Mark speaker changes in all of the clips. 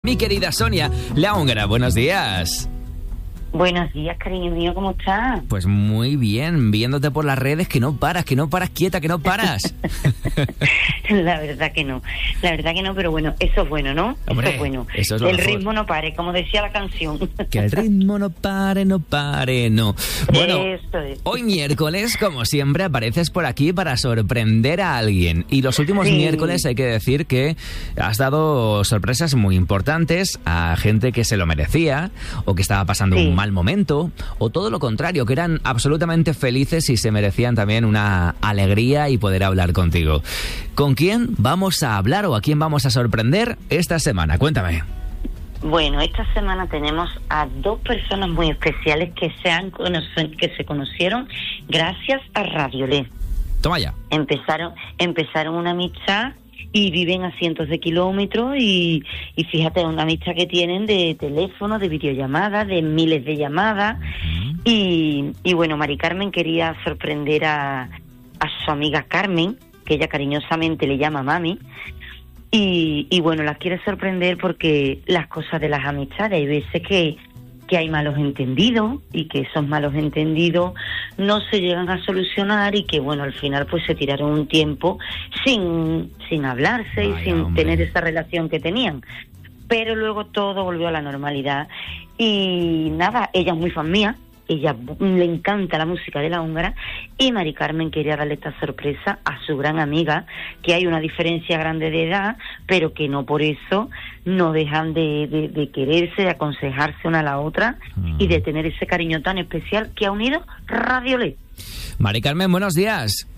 Speaker 1: Mi querida Sonia, la húngara, buenos días.
Speaker 2: Buenos días, cariño mío, ¿cómo estás?
Speaker 1: Pues muy bien, viéndote por las redes, que no paras quieta, que no paras.
Speaker 2: La verdad que no, pero bueno, eso es bueno, ¿no?
Speaker 1: Hombre,
Speaker 2: eso es bueno.
Speaker 1: Eso es lo
Speaker 2: el
Speaker 1: mejor.
Speaker 2: ritmo no pare, como decía la canción.
Speaker 1: Que el ritmo no pare, no. Bueno,
Speaker 2: Eso es.
Speaker 1: hoy miércoles, como siempre, apareces por aquí para sorprender a alguien. Y los últimos miércoles hay que decir que has dado sorpresas muy importantes a gente que se lo merecía o que estaba pasando un mal momento, o todo lo contrario, que eran absolutamente felices y se merecían también una alegría y poder hablar contigo. ¿Con quién vamos a hablar o a quién vamos a sorprender esta semana? Cuéntame.
Speaker 2: Bueno, esta semana tenemos a dos personas muy especiales que se conocieron gracias a Radiolé.
Speaker 1: Toma ya.
Speaker 2: Empezaron una amistad y viven a cientos de kilómetros y fíjate, una amistad que tienen de teléfono, de videollamadas, de miles de llamadas. Y bueno, Mari Carmen quería sorprender a su amiga Carmen, que ella cariñosamente le llama Mami. Y bueno, las quiere sorprender porque las cosas de las amistades, hay veces que hay malos entendidos y que esos malos entendidos no se llegan a solucionar y que bueno, al final pues se tiraron un tiempo sin hablarse y sin tener esa relación que tenían. Pero luego todo volvió a la normalidad y nada, ella es muy fan mía. Ella le encanta la música de la húngara y Mari Carmen quería darle esta sorpresa a su gran amiga, que hay una diferencia grande de edad, pero que no por eso no dejan de quererse, de aconsejarse una a la otra y de tener ese cariño tan especial que ha unido Radiolé.
Speaker 1: Mari Carmen, buenos días.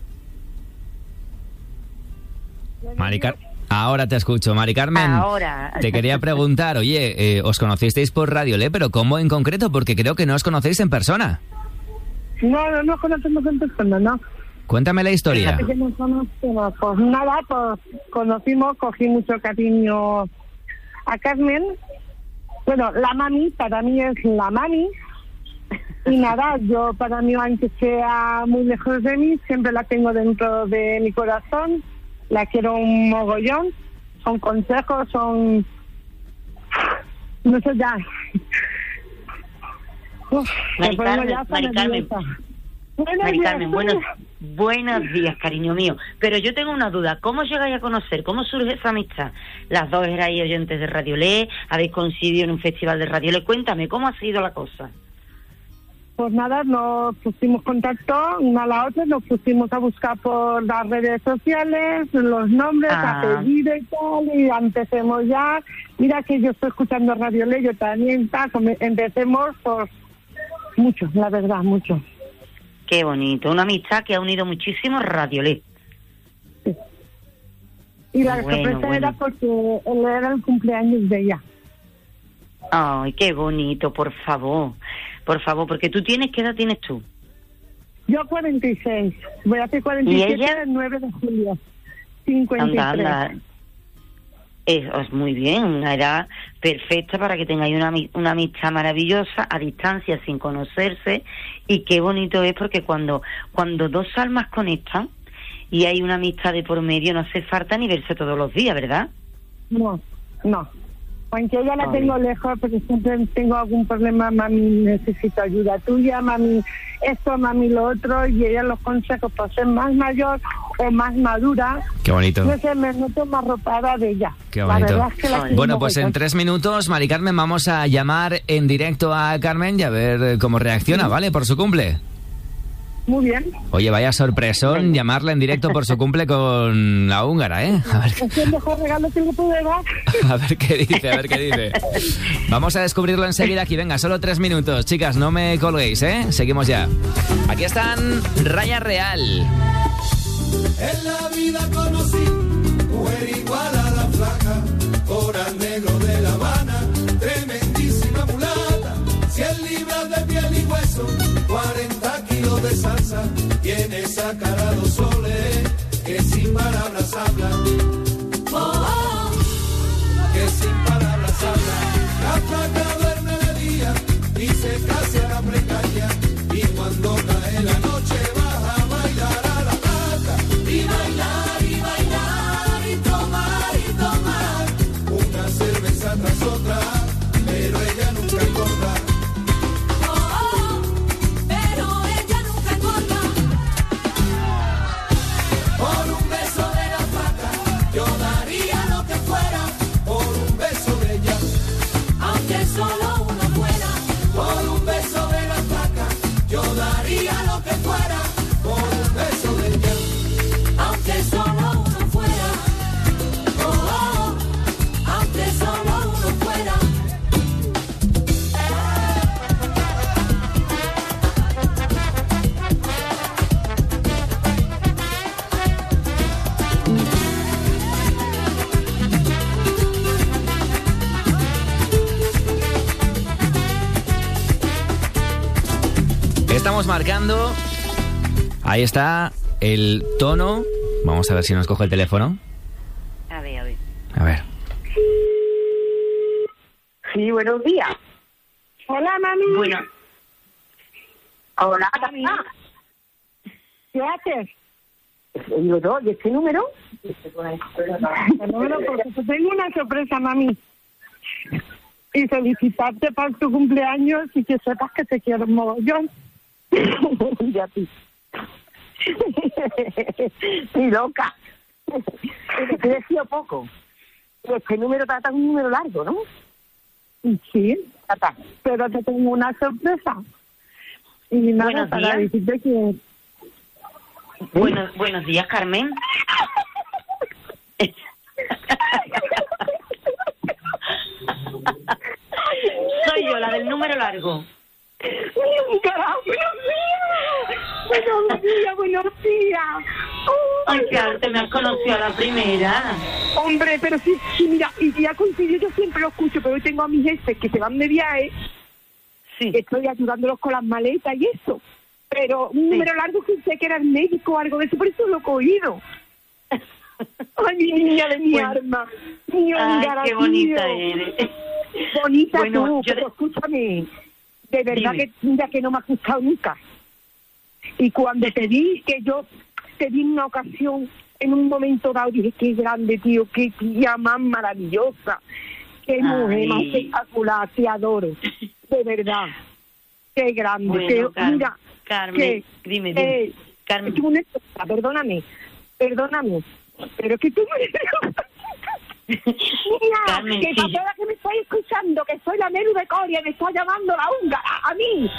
Speaker 1: Ahora te escucho, Mari Carmen.
Speaker 2: Ahora.
Speaker 1: Te quería preguntar, oye, os conocisteis por Radiolé, pero ¿cómo en concreto? Porque creo que no os conocéis en persona.
Speaker 3: No nos conocemos en persona, ¿no?
Speaker 1: Cuéntame la historia.
Speaker 3: Que nos conocemos. Pues nada, cogí mucho cariño a Carmen. Bueno, la mami, para mí es la mami. Y nada, yo para mí, aunque sea muy lejos de mí, siempre la tengo dentro de mi corazón. La quiero un mogollón, son consejos, no sé ya.
Speaker 2: Mari Carmen, buenos días, cariño mío. Pero yo tengo una duda, ¿cómo llegáis a conocer? ¿Cómo surge esa amistad? Las dos erais oyentes de Radiolé, habéis coincidido en un festival de Radiolé. Cuéntame, ¿cómo ha sido la cosa?
Speaker 3: Pues nada, nos pusimos contacto una a la otra, nos pusimos a buscar por las redes sociales, los nombres, apellidos y tal, y empecemos ya. Mira que yo estoy escuchando Radiolé, yo también, empecemos por mucho, la verdad, mucho.
Speaker 2: Qué bonito, una amistad que ha unido muchísimo Radiolé.
Speaker 3: Sí. Y la sorpresa era porque él era el cumpleaños de ella.
Speaker 2: Ay, qué bonito, por favor, porque tú tienes, ¿qué edad tienes tú?
Speaker 3: Yo 46, voy a hacer 47 el 9 de julio, 53. Anda.
Speaker 2: Es muy bien, una edad perfecta para que tengáis una amistad maravillosa, a distancia, sin conocerse, y qué bonito es porque cuando dos almas conectan y hay una amistad de por medio, no hace falta ni verse todos los días, ¿verdad?
Speaker 3: No. Aunque ella la tengo lejos, porque siempre tengo algún problema, mami, necesito ayuda tuya, mami, esto, mami, lo otro, y ella los consejos para ser más mayor o más madura.
Speaker 1: Qué bonito.
Speaker 3: No sé, me noto más ropada de ella.
Speaker 1: Qué bonito.
Speaker 3: La verdad es que
Speaker 1: bueno, pues en 3 minutos, Mari Carmen, vamos a llamar en directo a Carmen y a ver cómo reacciona, ¿vale? Por su cumple.
Speaker 3: Muy bien.
Speaker 1: Oye, vaya sorpresón llamarla en directo por su cumple con la húngara, ¿eh? A ver.
Speaker 3: Es el mejor regalo que le pude dar.
Speaker 1: A ver qué dice. Vamos a descubrirlo enseguida aquí. Venga, solo 3 minutos. Chicas, no me colguéis, ¿eh? Seguimos ya. Aquí están Raya Real.
Speaker 4: En la vida conocí mujer igual a la flaca, coral negro de La Habana, tremendísima mulata, 100 libras de piel y hueso, 40 kilos de salsa, tiene esa cara dos soles, que sin palabras habla, que sin palabras habla, la flaca duerme de día y se casa a la precaria, y cuando cae la noche baja a bailar a la plata, y bailar, y bailar, y tomar, una cerveza
Speaker 1: Estamos marcando. Ahí está el tono. Vamos a ver si nos coge el teléfono.
Speaker 2: A ver.
Speaker 1: A ver.
Speaker 3: Sí, buenos días. Hola, mami.
Speaker 2: Bueno.
Speaker 3: Hola, mami. ¿Qué haces? Digo, ¿no? ¿Y este número? El número porque te tengo una sorpresa, mami. Y felicitarte por tu cumpleaños y que sepas que te quiero un mogollón. Y a ti. Estoy loca. Te he decido poco. Este número trata un número largo, ¿no? Sí, trata. Pero te tengo una sorpresa. Y nada,
Speaker 2: Buenos
Speaker 3: para
Speaker 2: días.
Speaker 3: decirte que...
Speaker 2: Buenos días, Carmen. Soy yo, la del número largo.
Speaker 3: Buenos días.
Speaker 2: Ay, claro, te me has conocido a la primera.
Speaker 3: Hombre, pero sí, mira, y ya coincidió, yo siempre lo escucho, pero hoy tengo a mis jefes que se van de viaje,
Speaker 2: Sí.
Speaker 3: estoy ayudándolos con las maletas y eso, pero un número largo que sé que era el médico o algo de eso, por eso lo he cogido. Ay, mi niña de mi arma, mi
Speaker 2: Ay,
Speaker 3: húngara,
Speaker 2: qué bonita
Speaker 3: tío.
Speaker 2: eres.
Speaker 3: Bonita
Speaker 2: Bueno,
Speaker 3: tú,
Speaker 2: yo
Speaker 3: pero escúchame, de verdad
Speaker 2: Dime.
Speaker 3: que mira que no me ha gustado nunca. Y cuando te vi, que yo te vi en una ocasión, en un momento dado, dije, qué grande, tío, qué tía más maravillosa, qué mujer más espectacular, te adoro, de verdad, qué grande.
Speaker 2: Bueno,
Speaker 3: Mira,
Speaker 2: Carmen, dime. Carmen.
Speaker 3: tú perdóname, pero es que tú me... Mira,
Speaker 2: Carmen,
Speaker 3: que
Speaker 2: sí.
Speaker 3: para toda que me estáis escuchando, que soy la Meru de Coria, me está llamando la húngara, a mí.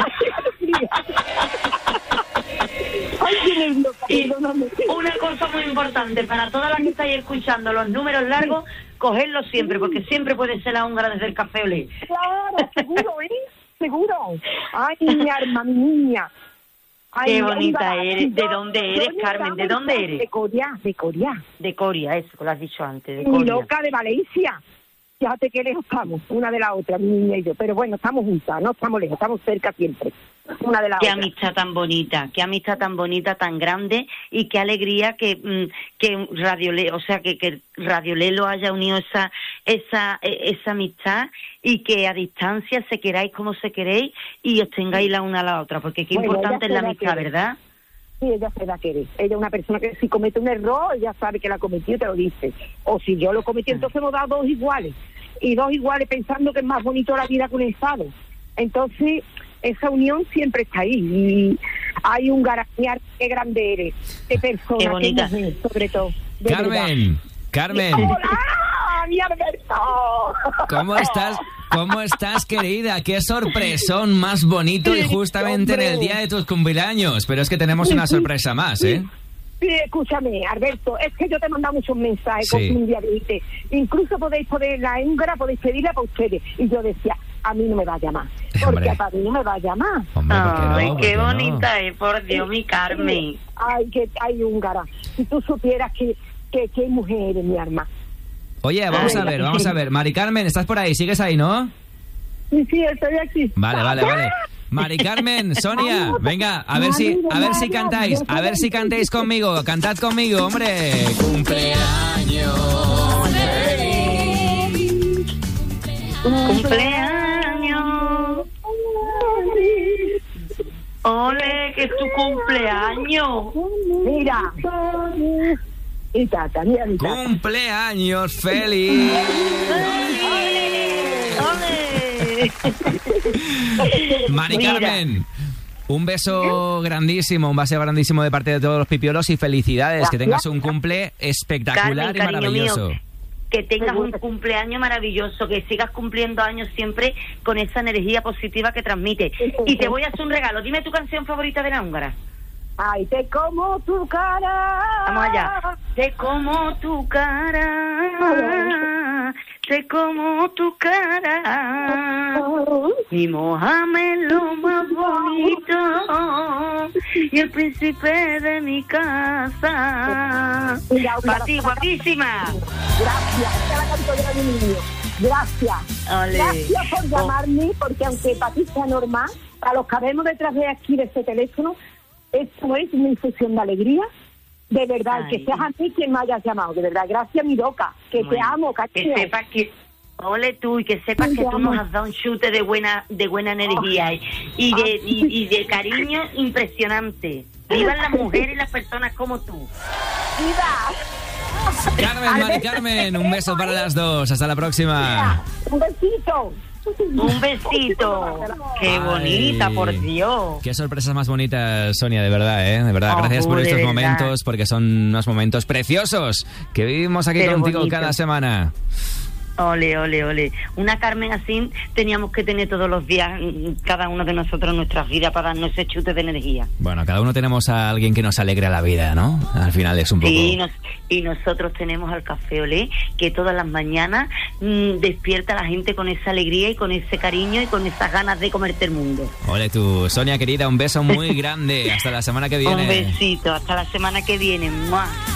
Speaker 3: Ay, qué nerviosa,
Speaker 2: Y
Speaker 3: perdóname.
Speaker 2: una cosa muy importante, para todas las que estáis escuchando los números largos, cogedlos siempre, porque siempre puede ser la húngara desde el Café Olé.
Speaker 3: Claro, seguro, ¿eh? Seguro. Ay, mi arma, mi niña. Ay,
Speaker 2: Qué bonita
Speaker 3: húngara,
Speaker 2: eres. ¿De
Speaker 3: yo-
Speaker 2: dónde
Speaker 3: yo
Speaker 2: eres,
Speaker 3: me
Speaker 2: Carmen?
Speaker 3: llamo
Speaker 2: ¿De dónde eres?
Speaker 3: De Coria, de Coria.
Speaker 2: De Coria, eso que lo has dicho antes, de
Speaker 3: Mi
Speaker 2: Coria.
Speaker 3: loca de Valencia. Fíjate qué lejos estamos, una de la otra, mi niña y yo. Pero bueno, estamos juntas, no estamos lejos, estamos cerca siempre, una de la
Speaker 2: Qué
Speaker 3: otra.
Speaker 2: amistad tan bonita, tan grande, y qué alegría que Radio Le, o sea, que Radio Lelo haya unido esa amistad, y que a distancia se queráis como se queréis y os tengáis la una a la otra, porque qué
Speaker 3: Bueno,
Speaker 2: importante es
Speaker 3: ella
Speaker 2: la
Speaker 3: se
Speaker 2: amistad,
Speaker 3: la quiere.
Speaker 2: ¿verdad?
Speaker 3: Sí, ella se da querer. Ella es una persona que si comete un error, ella sabe que la cometió y te lo dice. O si yo lo cometí, entonces hemos dado dos iguales. Y dos iguales pensando que es más bonito la vida que un estado. Entonces, esa unión siempre está ahí. Y hay un garañar, qué grande eres. Qué persona,
Speaker 2: Qué bonita.
Speaker 3: mujer, sobre todo. De verdad.
Speaker 1: Carmen.
Speaker 3: ¡Hola, mi Alberto!
Speaker 1: ¿Cómo estás, querida? Qué sorpresón más bonito, y justamente en el día de tus cumpleaños. Pero es que tenemos una sorpresa más, ¿eh?
Speaker 3: Sí, escúchame, Alberto, es que yo te he mandado muchos mensajes
Speaker 1: Sí.
Speaker 3: con un día que dice, incluso podéis poner la húngara, podéis pedirla para ustedes. Y yo decía, a mí no me va a llamar, porque
Speaker 1: Hombre.
Speaker 3: a mí no me va a llamar.
Speaker 1: Hombre, ¿por qué no?
Speaker 2: Ay,
Speaker 1: ¿Por
Speaker 2: qué
Speaker 1: qué no?
Speaker 2: bonita es, por Dios, mi Carmen.
Speaker 3: Ay, que hay húngara. Si tú supieras que mujer eres, mi arma.
Speaker 1: Oye, vamos a ver. Mari Carmen, ¿estás por ahí? ¿Sigues ahí, no?
Speaker 3: Sí, sí, estoy aquí.
Speaker 1: Vale. Mari Carmen, Sonia, venga, a ver si cantáis, conmigo, cantad conmigo, hombre. Cumpleaños.
Speaker 2: Cumpleaños. Ole, que es tu cumpleaños.
Speaker 3: Mira. Y tata, mira mi tata.
Speaker 1: Cumpleaños feliz.
Speaker 2: ¡Ole!
Speaker 1: Mari Carmen, un beso grandísimo de parte de todos los pipiolos, y felicidades, que tengas un cumple espectacular
Speaker 2: Carmen,
Speaker 1: y maravilloso.
Speaker 2: Mío, que tengas un cumpleaños maravilloso, que sigas cumpliendo años siempre con esa energía positiva que transmite. Y te voy a hacer un regalo. Dime tu canción favorita de la húngara.
Speaker 3: Ay, te como tu cara.
Speaker 2: Vamos allá. Te como tu cara, te como tu cara, y mojame lo más bonito, y el príncipe de mi casa. Para ti, guapísima.
Speaker 3: Gracias, esta la canto de mi niño. Gracias.
Speaker 2: Ole.
Speaker 3: Gracias por llamarme, porque aunque para ti sea normal, a los que vemos detrás de aquí de este teléfono, esto es una infusión de alegría. De verdad,
Speaker 2: Ay.
Speaker 3: que seas a ti quien me hayas llamado. De verdad, gracias, mi loca. Que te amo, cariño.
Speaker 2: Que sepas que... Ole tú, y que sepas que tú nos has dado un chute de buena energía y de cariño impresionante. Vivan las mujeres y las personas como tú.
Speaker 3: ¡Viva!
Speaker 1: Carmen, Mari Carmen, un beso para las dos. Hasta la próxima.
Speaker 3: Un besito.
Speaker 2: Un besito. Qué bonita, por Dios.
Speaker 1: Qué sorpresas más bonitas, Sonia, de verdad, ¿eh? De verdad, gracias por
Speaker 2: de
Speaker 1: estos
Speaker 2: verdad.
Speaker 1: momentos, porque son unos momentos preciosos que vivimos aquí
Speaker 2: Pero
Speaker 1: contigo
Speaker 2: bonito.
Speaker 1: cada semana.
Speaker 2: Ole, ole, ole. Una Carmen así teníamos que tener todos los días, cada uno de nosotros en nuestras vidas, para darnos ese chute de energía.
Speaker 1: Bueno, cada uno tenemos a alguien que nos alegre la vida, ¿no? Al final es un poco...
Speaker 2: Sí, y nosotros tenemos al Café Olé, que todas las mañanas despierta a la gente con esa alegría y con ese cariño y con esas ganas de comerte el mundo.
Speaker 1: Ole tú, Sonia querida, un beso muy grande. Hasta la semana que viene.
Speaker 2: Un besito, hasta la semana que viene. ¡Mua!